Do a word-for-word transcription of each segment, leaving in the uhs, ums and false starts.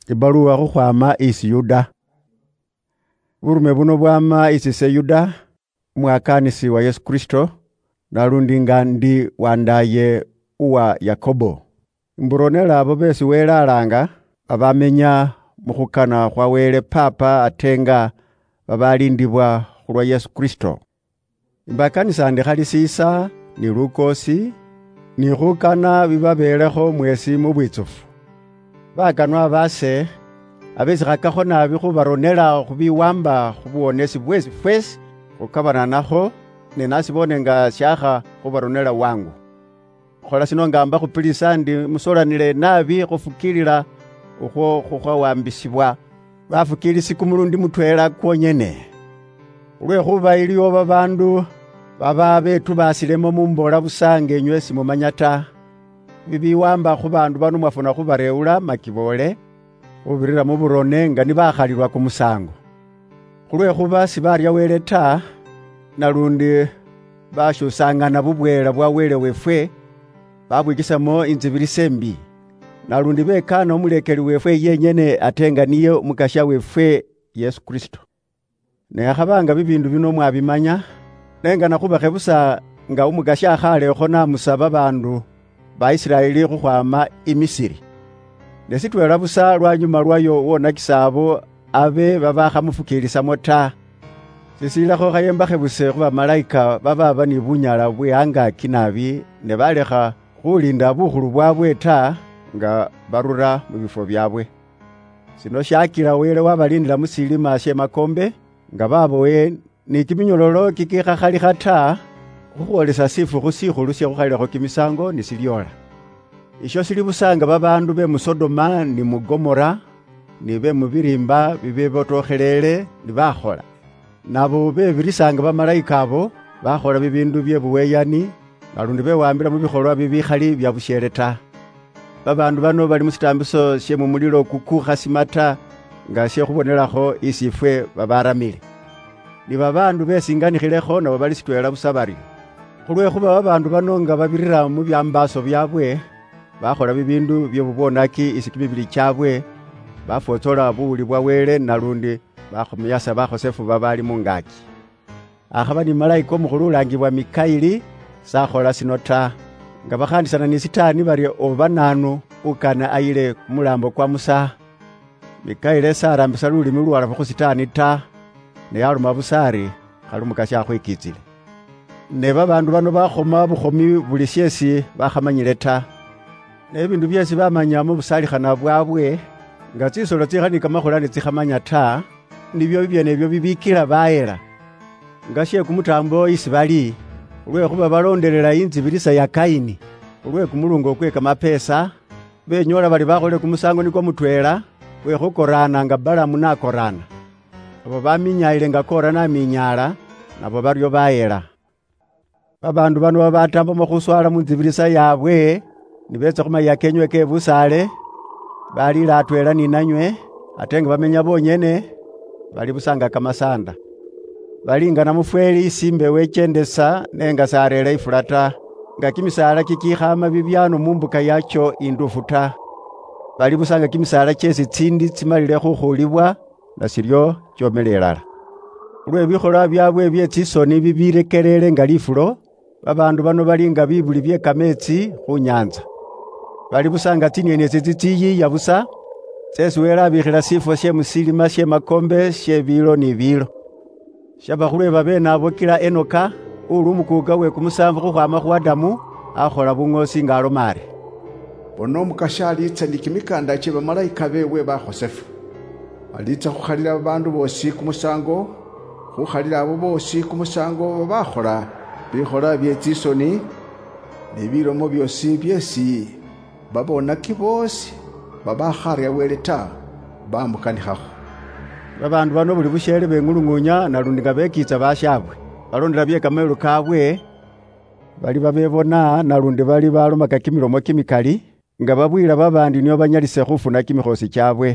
Ibaruwa khukhwama isi Yuda. Burume buno bwama isi se Yuda, umwakanisi wa Yesu Kristo, nalundi nga ndi wandaye uwa Yakobo. Mburonela abo besi welalanga, abamenya mukhukana khwa wele papa atenga babalindibwa khulwa Yesu Kristo. Imbakanisa ndi khali sisa, ni lukosi, ni khukana bibabelekho mwesi mubwitsufu. Bakanwa base, abesi khakakho nabi khubaronela khubiwamba khubuonesi bwesi fwesi, khukabana nakho, nenasibone nga syakha khubaronela wangu. Khola sino ngamba khupilisa ndi musolanile nabi khufukilila ukho khukhawambisibwa. Bafukilisi kumulundi mutwela kwonyene. Ulwe khuba iliyo babandu baba betu basilemo mumbola busange enywe simumanyata. Bibiwamba khubandu bano mwafuna khubareula makibole ubirira mu burone nga nibakhalirwa ku musango. Khulwe khuba sibarya wele ta, nalundi bashusangana bubwela bwa wele wefwe, babwikisamo inzibiri sembi. Nalundi bekana omulekeli wefwe yenyene atenga niye umukasha wefwe Yesu Kristo. Ne khabanga bibindu bino mwabimanya, nenga nakubakhe busa nga umukasha akhalekho namusaba bandu ba Israeli khukhwama imisiri. Nesitwela busa lwanyuma lwayo wona kisabo abe babakhamufukilisamo ta. Sisilakho khayembakhe buse khuba malaika bababa ni bunyala bweangaki nabi ne balekha khulinda bukhulu bwabwe ta nga barura mu bifo byabwe. Sino shakila wele wabalindila musilima she makombe nga babowe ni kiminyololo kikikhakhali ta khukhwolesa sifu khusikhulu she khukhalekho kimisango ni silyola. Isho sili busanga babandu be mu Sodoma ni mu Gomora ni be mu birimba bibe botokhelele ni bakhola. Nabo bebirisanga bamalayika abo bakhola bibindu bye buweyani nalundi bewambila mu bikholwa bibikhali bya bushereta. Babandu bano bali musitambiso she mu mulilo kukukha simata nga she khubonelakho isifwe babaramile. Ni babandu besinganikhilekho nabo bali sitwela busabari. Khulwe khuba babandu bano nga babirira mu byambaso byabwe bakhola bibindu bye bubonaki isi kibibili cyabwe bafotsola buwuli bwa wele nalundi bakhumiyasa bakhosefu babali mungaki. Akhaba ni malaika omukhulu ulangibwa Mikaili sakhola sinota nga bakhandisana ni sitani bari oba nanu ukana ayile kumulambo kwa Musa. Mikaili sarambisa lulimi luwalafu khu sitani ta ne yaluma busari khalumukasha akhwikitsile. Ne babandu bano bakhoma bukhomi buli syesi bakhamanyile ta. Ne bindu byesi bamanya mu busalikhana bwabwe nga tsisolo tsikhanika makhola ne tsikhamanya ta nibyo byene byo bibikila bayela. Nga she kumutambo isi bali ulwe khuba balondelela inzibirisa ya Kaini ulwe kumulungo kwe kamapesa benyola bali bakhole kumusango niko mutwela we khukorana nga Balamu nakorana. Abo baminyaile nga Kora naminyala nabo baryo bayela. Babandu bano babatamba mu khuswala mu nzibirisa yabwe nibetsa khumaya kenywe ke busale bali latwela ni nanywe atenga bamenya bonyene bali busanga kamasanda. Balingana mufweli isimbe wechendesa nenga sarela ifulata nga kimisala kikikhama bibyano mumbuka yacho indufuta. Bali busanga kimisala chesi tsindi tsimalile khukhulibwa na siryo chomelelala. Ulwe bikhola byabwe bye tsisoni bibirekelele nga lifulo babandu bano balinga bibuli bye kametsi khunyanza. Bali busanga tsinyenye tsitsiyi yabusa tsesi wela bikhila sifo she musilima she makombe she bilo ni bilo. Shaba khulwe babe nabo kila Enoka uli umukuka we kumusamvu khukhwama khu Adamu akhola bungosi nga alomare. Bono omukasha alitsa ni kimikanda kye bamalayika bewe bakhosefu. Alitsa khukhalila babandu bosi kumusango, khukhalila abo bosi kumusango bakhola bikhola bye tsisoni ne bilomo byosi byesi babonaki bosi babakharya wele ta bambukanikhakho. Babandu bano buli bushele bengulungunya nalundi nga bekitsa bashabwe balondela bye kamelo kabwe bali babebona nalundi bali balomaka kimilomo kimikali nga babwila babandi niyo banyalise khufuna kimikhosi cyabwe.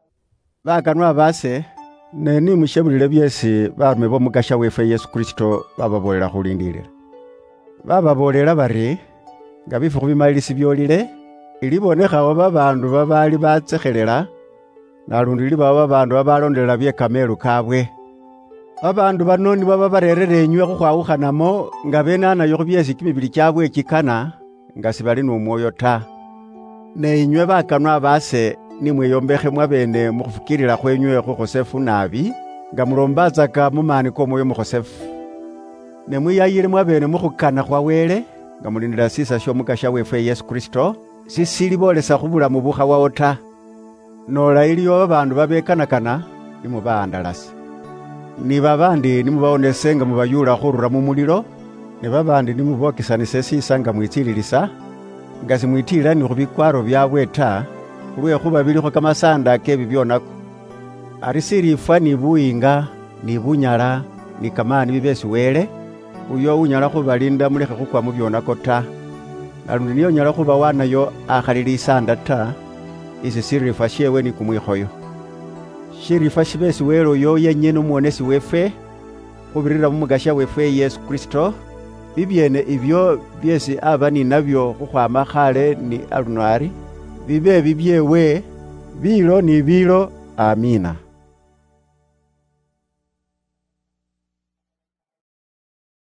Bakanwa base ne ni mushebulile byesi barume bomukasha wefe Yesu Kristo bababolela khulindilila. Bababolela bari nga bifu kubimalisi byolile ilibonekhawo babandu babali batsekhelela Nalundili baba babandu babalondelela bye kamelu kabwe. Babandu bano nibo babarerere enywe khukhwawukhanamo nga benanayo khubyesi kimibili kyabwe kikana nga sibali n'omwoyo ta. Ne inywe bakanwa base nimweyombekhe mwabene mukhufukilila khwenywe khukhosefu nabi nga mulombatsaka mumani k'omwoyo mukhosefu. Ne mwiyayile mwabene mukhukana khwa Wele nga mulindila sisa sy'omukasya wefwe Yesu Kristo sisilibolesa khubulamu bukhawawo ta. Nola iliyo babandu babekanakana nimubaandalase. Ni babandi nimubawonese nga mubayula khurura mu muliro, ne babandi nimubokesanise sisa nga mwitsililisa, nga simwitilila ni khubikwaro byabwe ta, khulwekhuba bilikho kamasanda k'ebibyonako. Ari sirifwa ni buyinga, ni bunyala, ni kamani bibesi Wele, uyo unyala khubalinda mulekhe khukwa mu byonako ta. Nalundi niyo nyala khuba wanayo akhalili isanda ta, isi sirifwa shewe ni kumwikhoyo. Shirifa shibesi Wele uyo yenyene umuonesi wefe, khubirira mumukasya wefe Yesu Kristo, bibyene ibyo byesi aba ni nabyo khukhwama khale ni alunwari, bibe bibyewe, bilo ni bilo, amina.